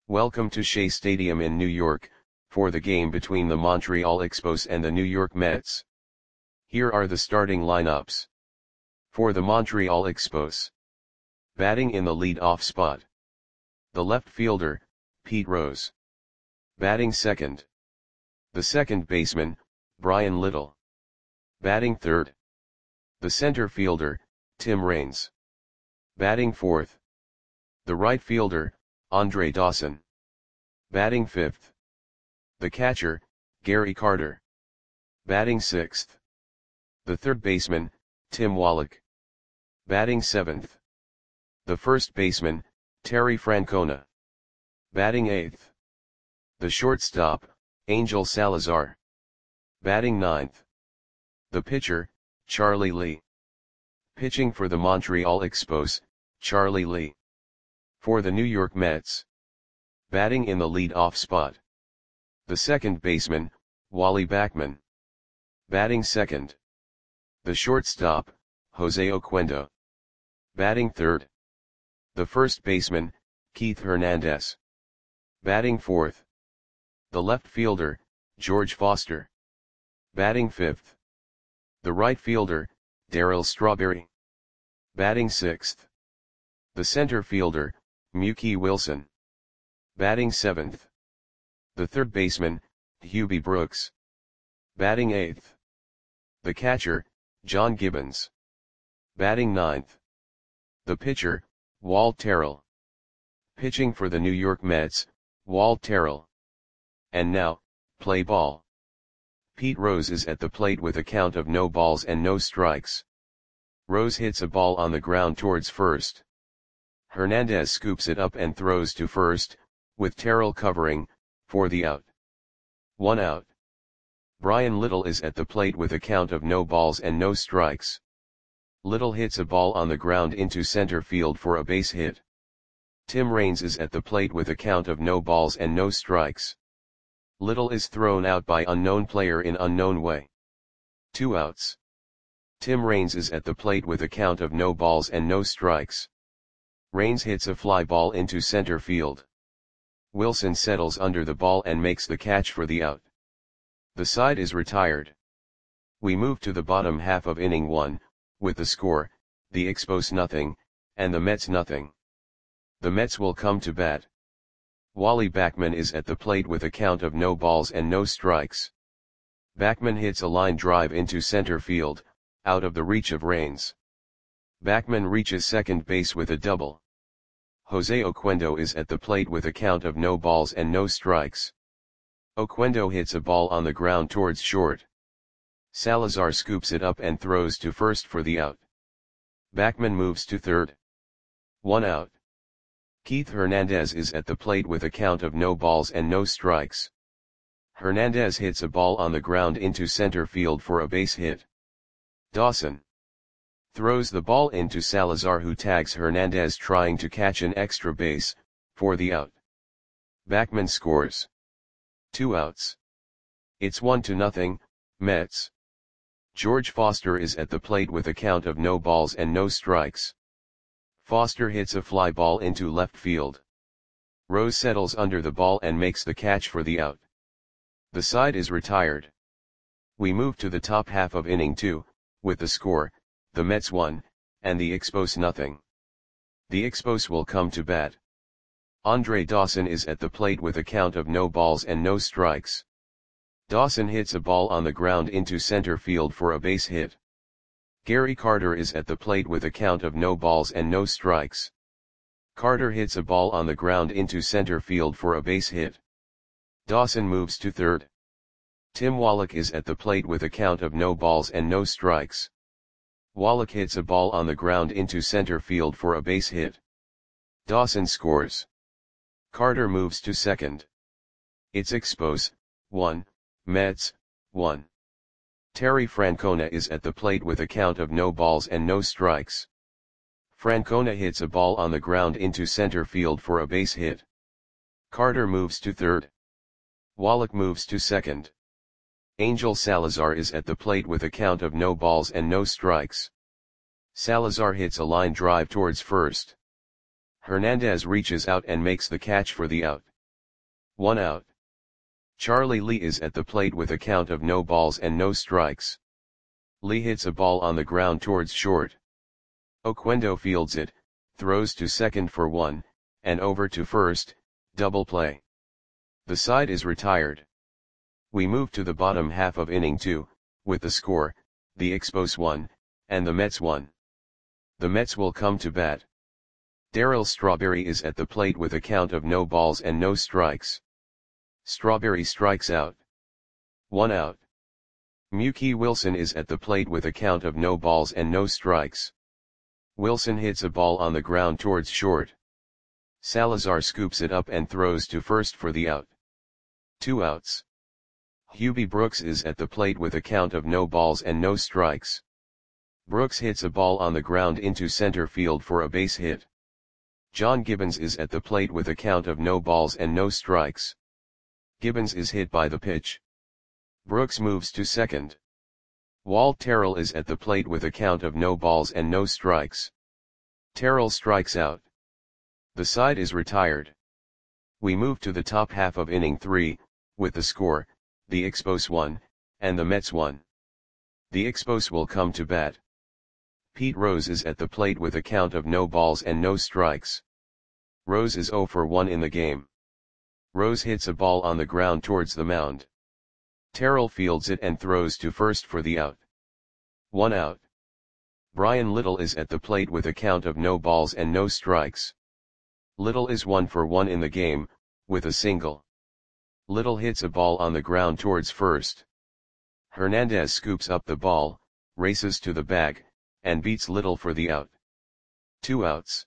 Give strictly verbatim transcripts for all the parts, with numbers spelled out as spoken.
Welcome to Shea Stadium in New York, for the game between the Montreal Expos and the New York Mets. Here are the starting lineups. For the Montreal Expos. Batting in the lead-off spot. The left fielder, Pete Rose. Batting second. The second baseman, Bryan Little. Batting third. The center fielder, Tim Raines. Batting fourth. The right fielder, Andre Dawson. Batting fifth. The catcher, Gary Carter. Batting sixth. The third baseman, Tim Wallach. Batting seventh. The first baseman, Terry Francona. Batting eighth. The shortstop, Angel Salazar. Batting ninth. The pitcher, Charlie Lee. Pitching for the Montreal Expos, Charlie Lee. For the New York Mets. Batting in the lead-off spot. The second baseman, Wally Backman. Batting second. The shortstop, Jose Oquendo. Batting third. The first baseman, Keith Hernandez. Batting fourth. The left fielder, George Foster. Batting fifth. The right fielder, Darryl Strawberry. Batting sixth. The center fielder, Mookie Wilson. Batting seventh. The third baseman, Hubie Brooks. Batting eighth. The catcher, John Gibbons. Batting ninth. The pitcher, Walt Terrell. Pitching for the New York Mets, Walt Terrell. And now, play ball. Pete Rose is at the plate with a count of no balls and no strikes. Rose hits a ball on the ground towards first. Hernandez scoops it up and throws to first, with Terrell covering, for the out. One out. Bryan Little is at the plate with a count of no balls and no strikes. Little hits a ball on the ground into center field for a base hit. Tim Raines is at the plate with a count of no balls and no strikes. Little is thrown out by unknown player in unknown way. Two outs. Tim Raines is at the plate with a count of no balls and no strikes. Raines hits a fly ball into center field. Wilson settles under the ball and makes the catch for the out. The side is retired. We move to the bottom half of inning one, with the score, the Expos nothing, and the Mets nothing. The Mets will come to bat. Wally Backman is at the plate with a count of no balls and no strikes. Backman hits a line drive into center field, out of the reach of Raines. Backman reaches second base with a double. Jose Oquendo is at the plate with a count of no balls and no strikes. Oquendo hits a ball on the ground towards short. Salazar scoops it up and throws to first for the out. Backman moves to third. One out. Keith Hernandez is at the plate with a count of no balls and no strikes. Hernandez hits a ball on the ground into center field for a base hit. Dawson throws the ball into Salazar, who tags Hernandez trying to catch an extra base, for the out. Backman scores. Two outs. It's one to nothing, Mets. George Foster is at the plate with a count of no balls and no strikes. Foster hits a fly ball into left field. Rose settles under the ball and makes the catch for the out. The side is retired. We move to the top half of inning two, with the score, the Mets one, and the Expos nothing. The Expos will come to bat. Andre Dawson is at the plate with a count of no balls and no strikes. Dawson hits a ball on the ground into center field for a base hit. Gary Carter is at the plate with a count of no balls and no strikes. Carter hits a ball on the ground into center field for a base hit. Dawson moves to third. Tim Wallach is at the plate with a count of no balls and no strikes. Wallach hits a ball on the ground into center field for a base hit. Dawson scores. Carter moves to second. It's Expos, one, Mets, one. Terry Francona is at the plate with a count of no balls and no strikes. Francona hits a ball on the ground into center field for a base hit. Carter moves to third. Wallach moves to second. Angel Salazar is at the plate with a count of no balls and no strikes. Salazar hits a line drive towards first. Hernandez reaches out and makes the catch for the out. One out. Charlie Lee is at the plate with a count of no balls and no strikes. Lee hits a ball on the ground towards short. Oquendo fields it, throws to second for one, and over to first, double play. The side is retired. We move to the bottom half of inning two, with the score, the Expos one, and the Mets one. The Mets will come to bat. Darryl Strawberry is at the plate with a count of no balls and no strikes. Strawberry strikes out. One out. Mookie Wilson is at the plate with a count of no balls and no strikes. Wilson hits a ball on the ground towards short. Salazar scoops it up and throws to first for the out. Two outs. Hubie Brooks is at the plate with a count of no balls and no strikes. Brooks hits a ball on the ground into center field for a base hit. John Gibbons is at the plate with a count of no balls and no strikes. Gibbons is hit by the pitch. Brooks moves to second. Walt Terrell is at the plate with a count of no balls and no strikes. Terrell strikes out. The side is retired. We move to the top half of inning three, with the score, the Expos one, and the Mets one. The Expos will come to bat. Pete Rose is at the plate with a count of no balls and no strikes. Rose is oh for one in the game. Rose hits a ball on the ground towards the mound. Terrell fields it and throws to first for the out. One out. Brian Little is at the plate with a count of no balls and no strikes. Little is one for one in the game, with a single. Little hits a ball on the ground towards first. Hernandez scoops up the ball, races to the bag, and beats Little for the out. Two outs.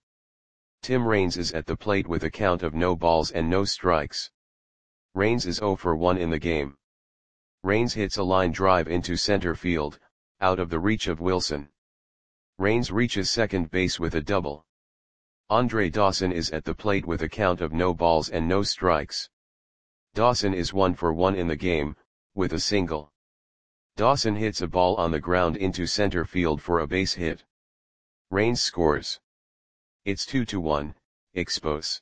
Tim Raines is at the plate with a count of no balls and no strikes. Raines is oh for one in the game. Raines hits a line drive into center field, out of the reach of Wilson. Raines reaches second base with a double. Andre Dawson is at the plate with a count of no balls and no strikes. Dawson is one for one in the game, with a single. Dawson hits a ball on the ground into center field for a base hit. Raines scores. It's two to one, Expos.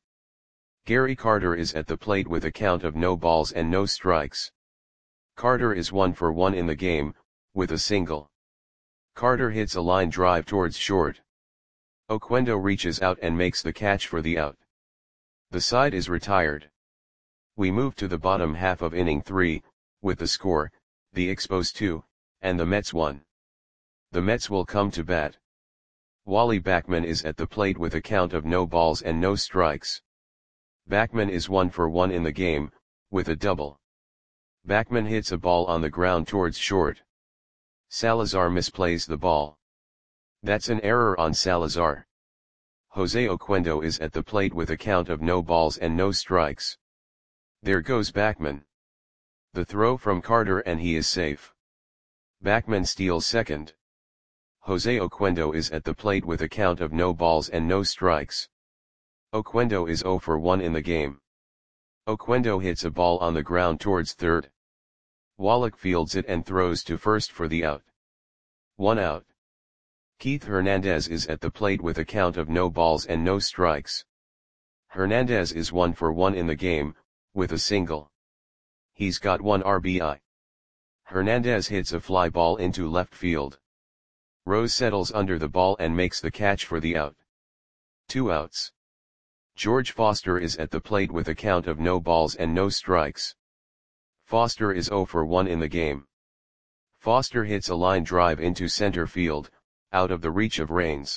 Gary Carter is at the plate with a count of no balls and no strikes. Carter is one for one in the game, with a single. Carter hits a line drive towards short. Oquendo reaches out and makes the catch for the out. The side is retired. We move to the bottom half of inning three, with the score, the Expos two, and the Mets one. The Mets will come to bat. Wally Backman is at the plate with a count of no balls and no strikes. Backman is one for one in the game, with a double. Backman hits a ball on the ground towards short. Salazar misplays the ball. That's an error on Salazar. Jose Oquendo is at the plate with a count of no balls and no strikes. There goes Backman. The throw from Carter and he is safe. Backman steals second. Jose Oquendo is at the plate with a count of no balls and no strikes. Oquendo is oh for one in the game. Oquendo hits a ball on the ground towards third. Wallach fields it and throws to first for the out. One out. Keith Hernandez is at the plate with a count of no balls and no strikes. Hernandez is one for one in the game, with a single. He's got one R B I. Hernandez hits a fly ball into left field. Rose settles under the ball and makes the catch for the out. Two outs. George Foster is at the plate with a count of no balls and no strikes. Foster is oh for one in the game. Foster hits a line drive into center field, out of the reach of Raines.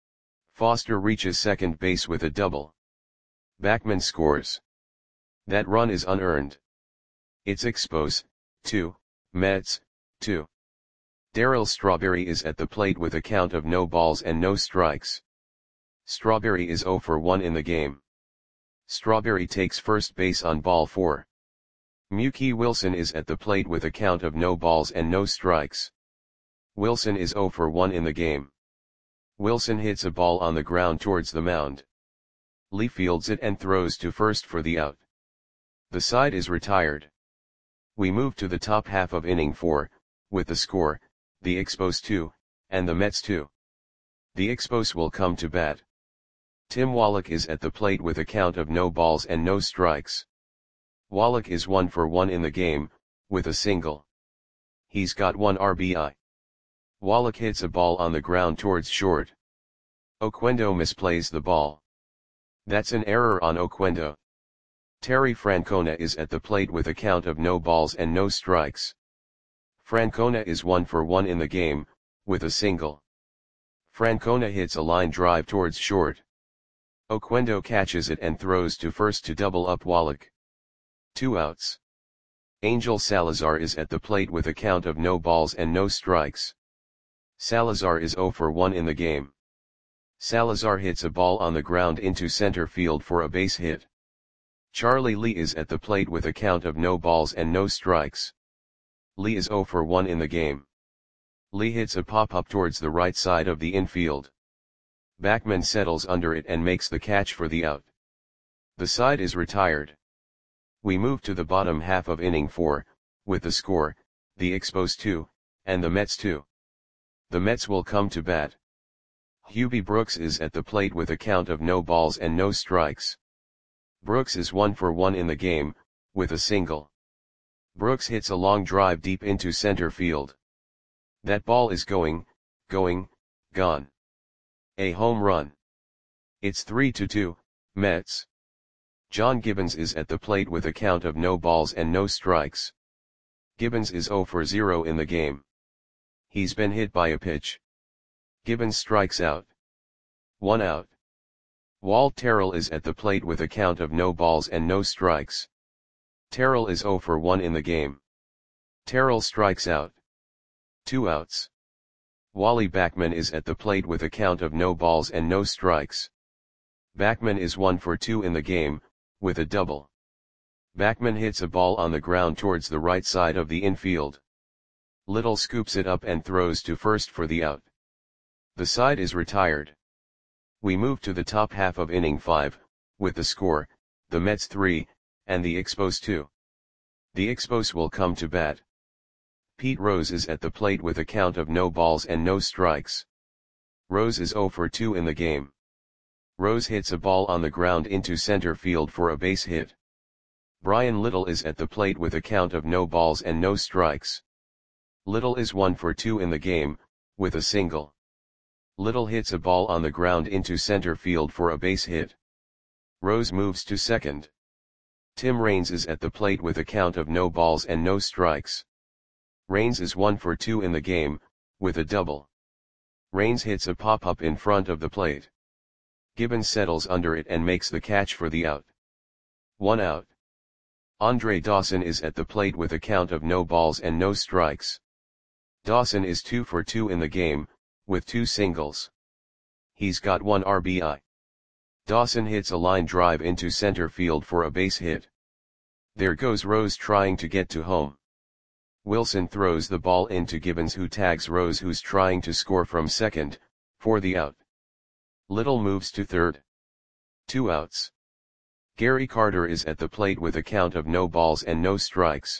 Foster reaches second base with a double. Backman scores. That run is unearned. It's Expos, two, Mets, two. Darryl Strawberry is at the plate with a count of no balls and no strikes. Strawberry is oh for one in the game. Strawberry takes first base on ball four. Mookie Wilson is at the plate with a count of no balls and no strikes. Wilson is oh for one in the game. Wilson hits a ball on the ground towards the mound. Lee fields it and throws to first for the out. The side is retired. We move to the top half of inning four, with the score, the Expos two, and the Mets two. The Expos will come to bat. Tim Wallach is at the plate with a count of no balls and no strikes. Wallach is one for one in the game, with a single. He's got one R B I. Wallach hits a ball on the ground towards short. Oquendo misplays the ball. That's an error on Oquendo. Terry Francona is at the plate with a count of no balls and no strikes. Francona is one for one in the game, with a single. Francona hits a line drive towards short. Oquendo catches it and throws to first to double up Wallach. Two outs. Angel Salazar is at the plate with a count of no balls and no strikes. Salazar is zero for one in the game. Salazar hits a ball on the ground into center field for a base hit. Charlie Lee is at the plate with a count of no balls and no strikes. Lee is zero for one in the game. Lee hits a pop-up towards the right side of the infield. Backman settles under it and makes the catch for the out. The side is retired. We move to the bottom half of inning four, with the score, the Expos two, and the Mets two. The Mets will come to bat. Hubie Brooks is at the plate with a count of no balls and no strikes. Brooks is one for one in the game, with a single. Brooks hits a long drive deep into center field. That ball is going, going, gone. A home run. It's three to two, Mets. John Gibbons is at the plate with a count of no balls and no strikes. Gibbons is zero for zero in the game. He's been hit by a pitch. Gibbons strikes out. One out. Walt Terrell is at the plate with a count of no balls and no strikes. Terrell is zero for one in the game. Terrell strikes out. Two outs. Wally Backman is at the plate with a count of no balls and no strikes. Backman is one for two in the game, with a double. Backman hits a ball on the ground towards the right side of the infield. Little scoops it up and throws to first for the out. The side is retired. We move to the top half of inning five, with the score, the Mets three, and the Expos two. The Expos will come to bat. Pete Rose is at the plate with a count of no balls and no strikes. Rose is zero for two in the game. Rose hits a ball on the ground into center field for a base hit. Brian Little is at the plate with a count of no balls and no strikes. Little is one for two in the game, with a single. Little hits a ball on the ground into center field for a base hit. Rose moves to second. Tim Raines is at the plate with a count of no balls and no strikes. Raines is one for two in the game, with a double. Raines hits a pop-up in front of the plate. Gibbons settles under it and makes the catch for the out. One out. Andre Dawson is at the plate with a count of no balls and no strikes. Dawson is two for two in the game, with two singles. He's got one R B I. Dawson hits a line drive into center field for a base hit. There goes Rose trying to get to home. Wilson throws the ball into Gibbons, who tags Rose, who's trying to score from second, for the out. Little moves to third. Two outs. Gary Carter is at the plate with a count of no balls and no strikes.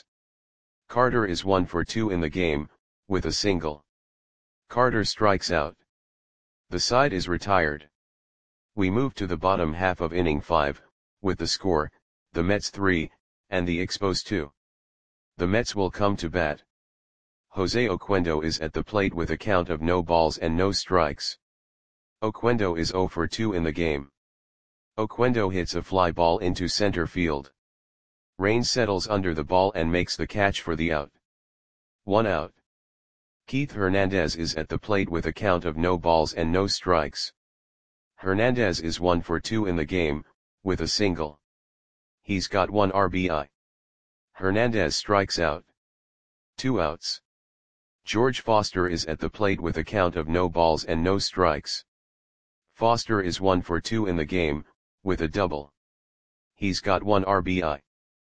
Carter is one for two in the game, with a single. Carter strikes out. The side is retired. We move to the bottom half of inning five, with the score, the Mets three, and the Expos two. The Mets will come to bat. Jose Oquendo is at the plate with a count of no balls and no strikes. Oquendo is zero for two in the game. Oquendo hits a fly ball into center field. Raines settles under the ball and makes the catch for the out. One out. Keith Hernandez is at the plate with a count of no balls and no strikes. Hernandez is one for two in the game, with a single. He's got one R B I. Hernandez strikes out. Two outs. George Foster is at the plate with a count of no balls and no strikes. Foster is one for two in the game, with a double. He's got one R B I.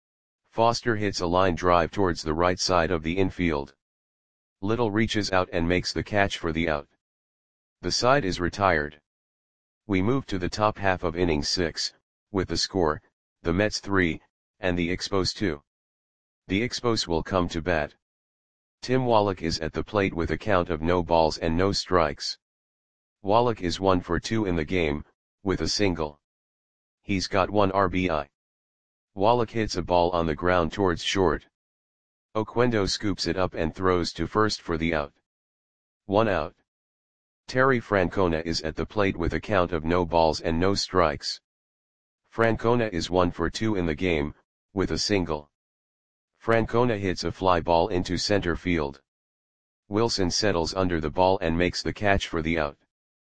Foster hits a line drive towards the right side of the infield. Little reaches out and makes the catch for the out. The side is retired. We move to the top half of inning six, with the score, the Mets three, and the Expos two. The Expos will come to bat. Tim Wallach is at the plate with a count of no balls and no strikes. Wallach is one for two in the game, with a single. He's got one R B I. Wallach hits a ball on the ground towards short. Oquendo scoops it up and throws to first for the out. One out. Terry Francona is at the plate with a count of no balls and no strikes. Francona is one for two in the game, with a single. Francona hits a fly ball into center field. Wilson settles under the ball and makes the catch for the out.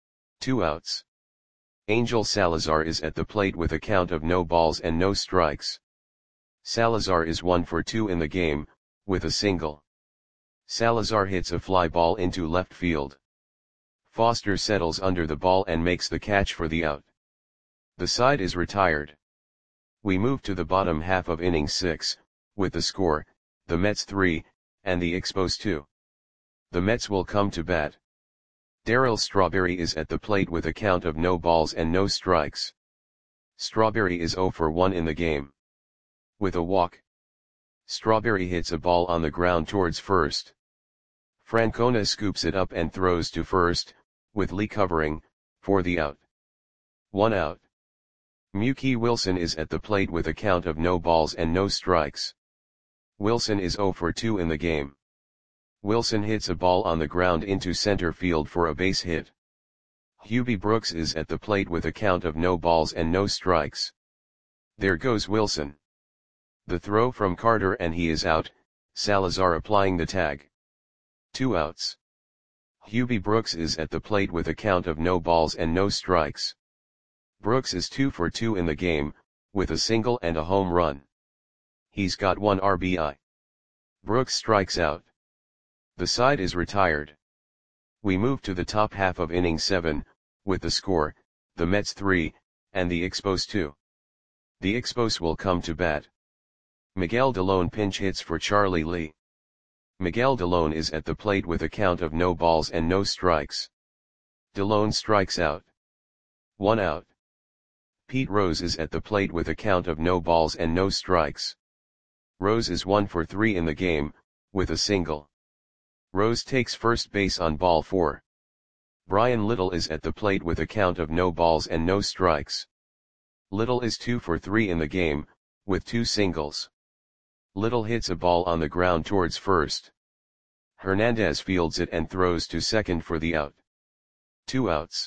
Two outs. Angel Salazar is at the plate with a count of no balls and no strikes. Salazar is one for two in the game, with a single. Salazar hits a fly ball into left field. Foster settles under the ball and makes the catch for the out. The side is retired. We move to the bottom half of inning six, with the score, the Mets three, and the Expos two. The Mets will come to bat. Darryl Strawberry is at the plate with a count of no balls and no strikes. Strawberry is zero for one in the game. With a walk. Strawberry hits a ball on the ground towards first. Francona scoops it up and throws to first, with Lee covering, for the out. One out. Mookie Wilson is at the plate with a count of no balls and no strikes. Wilson is zero for two in the game. Wilson hits a ball on the ground into center field for a base hit. Hubie Brooks is at the plate with a count of no balls and no strikes. There goes Wilson. The throw from Carter and he is out, Salazar applying the tag. Two outs. Hubie Brooks is at the plate with a count of no balls and no strikes. Brooks is two for two in the game, with a single and a home run. He's got one R B I. Brooks strikes out. The side is retired. We move to the top half of inning seven, with the score, the Mets three, and the Expos two. The Expos will come to bat. Miguel Delone pinch hits for Charlie Lee. Miguel Delone is at the plate with a count of no balls and no strikes. Delone strikes out. One out. Pete Rose is at the plate with a count of no balls and no strikes. Rose is one for three in the game, with a single. Rose takes first base on ball four. Brian Little is at the plate with a count of no balls and no strikes. Little is two for three in the game, with two singles. Little hits a ball on the ground towards first. Hernandez fields it and throws to second for the out. Two outs.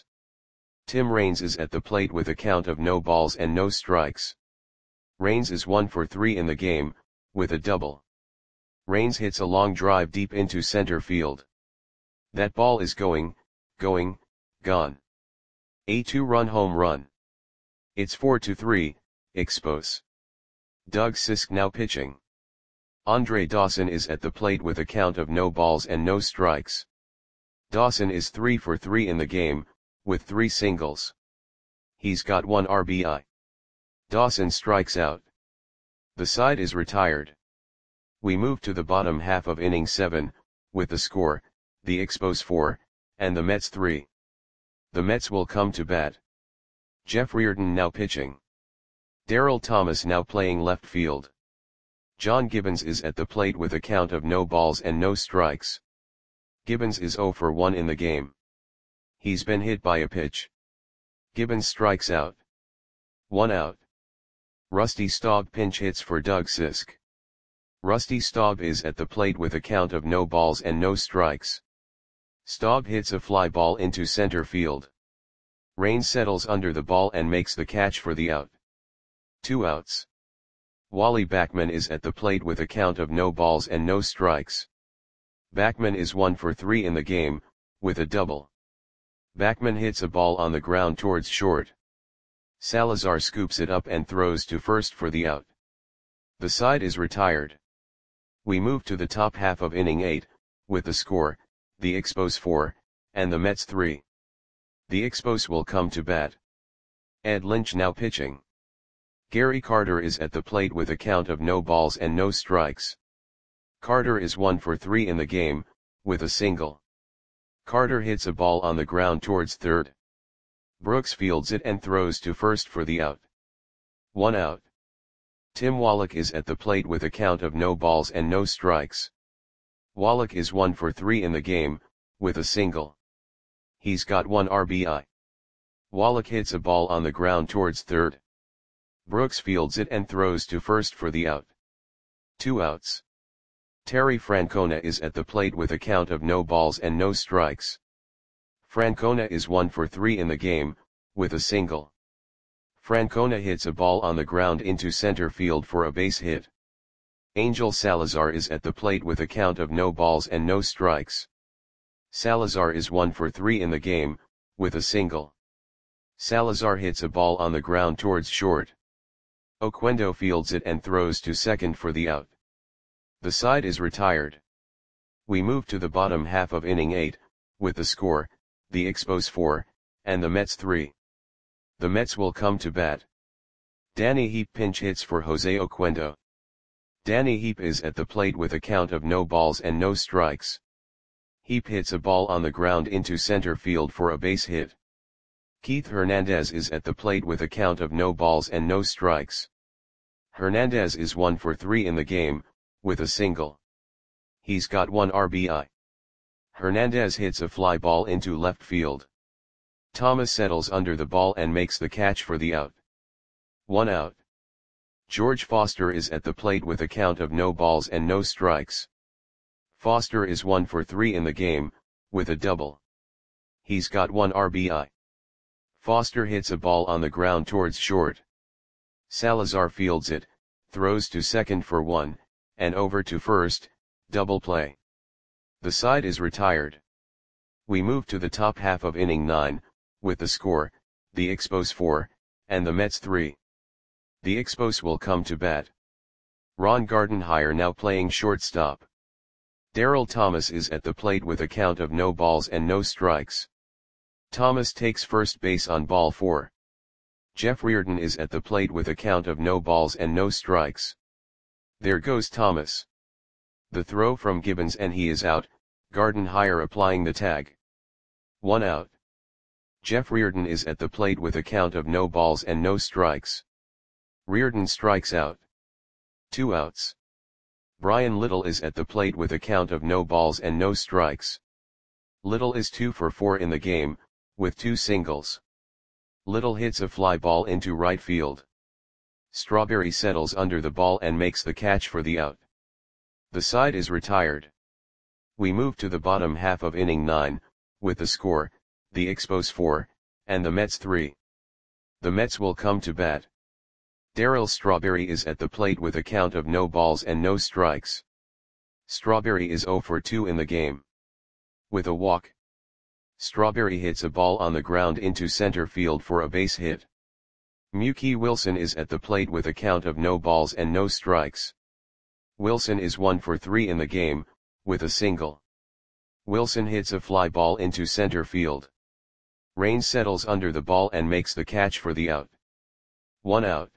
Tim Raines is at the plate with a count of no balls and no strikes. Raines is one for three in the game, with a double. Raines hits a long drive deep into center field. That ball is going, going, gone. A two-run home run. It's four to three, Expos. Doug Sisk now pitching. Andre Dawson is at the plate with a count of no balls and no strikes. Dawson is three for three in the game, with three singles. He's got one R B I. Dawson strikes out. The side is retired. We move to the bottom half of inning seven, with the score, the Expos four, and the Mets three. The Mets will come to bat. Jeff Reardon now pitching. Darryl Thomas now playing left field. John Gibbons is at the plate with a count of no balls and no strikes. Gibbons is zero for one in the game. He's been hit by a pitch. Gibbons strikes out. One out. Rusty Staub pinch hits for Doug Sisk. Rusty Staub is at the plate with a count of no balls and no strikes. Staub hits a fly ball into center field. Raines settles under the ball and makes the catch for the out. Two outs. Wally Backman is at the plate with a count of no balls and no strikes. Backman is one for three in the game, with a double. Backman hits a ball on the ground towards short. Salazar scoops it up and throws to first for the out. The side is retired. We move to the top half of inning eight, with the score, the Expos four, and the Mets three. The Expos will come to bat. Ed Lynch now pitching. Gary Carter is at the plate with a count of no balls and no strikes. Carter is one for three in the game, with a single. Carter hits a ball on the ground towards third. Brooks fields it and throws to first for the out. One out. Tim Wallach is at the plate with a count of no balls and no strikes. Wallach is one for three in the game, with a single. He's got one R B I. Wallach hits a ball on the ground towards third. Brooks fields it and throws to first for the out. Two outs. Terry Francona is at the plate with a count of no balls and no strikes. Francona is one for three in the game, with a single. Francona hits a ball on the ground into center field for a base hit. Angel Salazar is at the plate with a count of no balls and no strikes. Salazar is one for three in the game, with a single. Salazar hits a ball on the ground towards short. Oquendo fields it and throws to second for the out. The side is retired. We move to the bottom half of inning eight, with the score, the Expos four, and the Mets three. The Mets will come to bat. Danny Heap pinch hits for Jose Oquendo. Danny Heap is at the plate with a count of no balls and no strikes. Heap hits a ball on the ground into center field for a base hit. Keith Hernandez is at the plate with a count of no balls and no strikes. Hernandez is one for three in the game, with a single. He's got one R B I. Hernandez hits a fly ball into left field. Thomas settles under the ball and makes the catch for the out. One out. George Foster is at the plate with a count of no balls and no strikes. Foster is one for three in the game, with a double. He's got one R B I. Foster hits a ball on the ground towards short. Salazar fields it, throws to second for one, and over to first, double play. The side is retired. We move to the top half of inning nine, with the score, the Expos four, and the Mets three. The Expos will come to bat. Ron Gardenhire now playing shortstop. Darryl Thomas is at the plate with a count of no balls and no strikes. Thomas takes first base on ball four. Jeff Reardon is at the plate with a count of no balls and no strikes. There goes Thomas. The throw from Gibbons and he is out, Gardenhire applying the tag. One out. Jeff Reardon is at the plate with a count of no balls and no strikes. Reardon strikes out. Two outs. Brian Little is at the plate with a count of no balls and no strikes. Little is two for four in the game, with two singles. Little hits a fly ball into right field. Strawberry settles under the ball and makes the catch for the out. The side is retired. We move to the bottom half of inning nine, with the score, the Expos four, and the Mets three. The Mets will come to bat. Darryl Strawberry is at the plate with a count of no balls and no strikes. Strawberry is zero for two in the game. With a walk. Strawberry hits a ball on the ground into center field for a base hit. Mookie Wilson is at the plate with a count of no balls and no strikes. Wilson is one for three in the game, with a single. Wilson hits a fly ball into center field. Raines settles under the ball and makes the catch for the out. One out.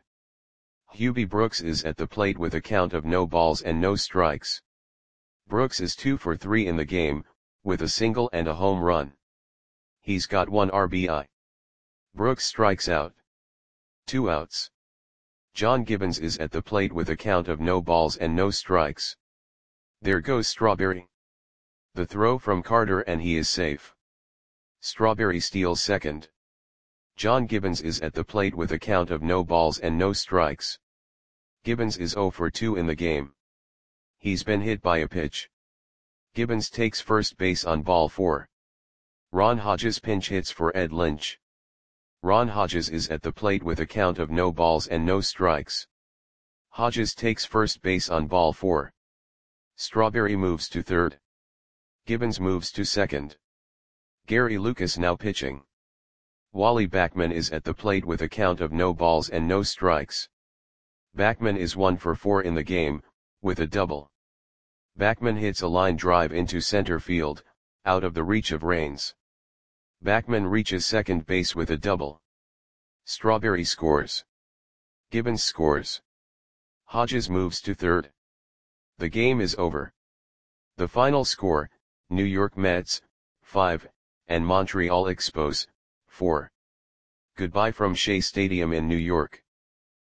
Hubie Brooks is at the plate with a count of no balls and no strikes. Brooks is two for three in the game, with a single and a home run. He's got one R B I. Brooks strikes out. Two outs. John Gibbons is at the plate with a count of no balls and no strikes. There goes Strawberry. The throw from Carter and he is safe. Strawberry steals second. John Gibbons is at the plate with a count of no balls and no strikes. Gibbons is zero for two in the game. He's been hit by a pitch. Gibbons takes first base on ball four. Ron Hodges pinch hits for Ed Lynch. Ron Hodges is at the plate with a count of no balls and no strikes. Hodges takes first base on ball four. Strawberry moves to third. Gibbons moves to second. Gary Lucas now pitching. Wally Backman is at the plate with a count of no balls and no strikes. Backman is one for four in the game, with a double. Backman hits a line drive into center field, out of the reach of Raines. Backman reaches second base with a double. Strawberry scores. Gibbons scores. Hodges moves to third. The game is over. The final score, New York Mets, five, and Montreal Expos, four. Goodbye from Shea Stadium in New York.